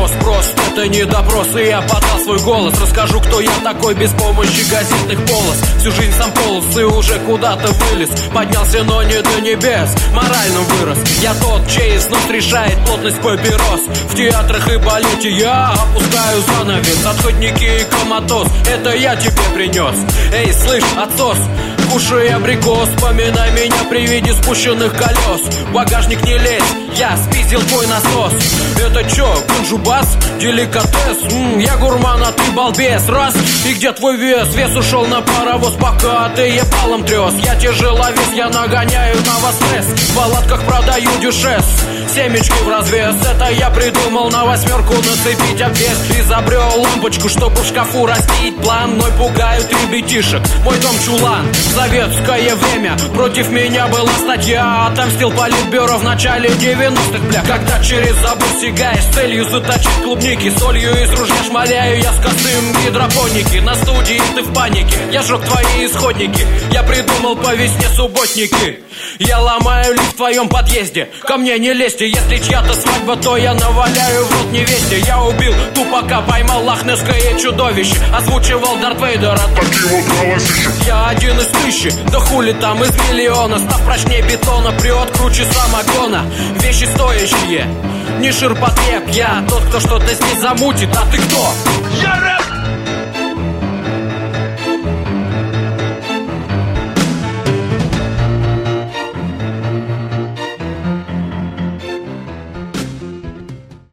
вопрос прост, это не допрос, и я подал свой голос. Расскажу, кто я такой без помощи газетных полос. Всю жизнь сам полз и уже куда-то вылез. Поднялся, но не до небес, морально вырос. Я тот, чей износ решает плотность папирос. В театрах и балете я опускаю занавес. Отходники и коматоз, это я тебе принес. Эй, слышь, отсос, кушай абрикос, поминай меня при виде спущенных колес. В багажник не лезь, я спиздил твой насос. Это чё, кунжубас, деликатес? Я гурман, а ты балбес. Раз, и где твой вес? Вес ушел на паровоз, пока ты ебалом трёс. Я тяжеловес, я нагоняю на вас стресс. В палатках продаю дюшес, семечки в развес. Это я придумал на 8 нацепить обвес. Изобрел лампочку, чтобы в шкафу растить план. Мной пугают ребятишек, мой дом чулан. В советское время против меня была статья. Отомстил политбюро в начале 90-х, бля. Когда через забор сигаешь с целью заточить клубники. Солью из ружья шмаляю я с косым гидропоники. На студии ты в панике, я жёг твои исходники. Я придумал по весне субботники. Я ломаю лифт в твоем подъезде, ко мне не лезьте. Если чья-то свадьба, то я наваляю в рот невесте. Я убил Тупака, поймал лохнесское чудовище. Озвучивал Дарт Вейдера, такие вот голосища. я один из 1000, да хули там из миллиона. Став прочнее бетона, прет круче самогона. Вещи стоящие, не ширпотреб. Я тот, кто что-то здесь замутит, а ты кто? Я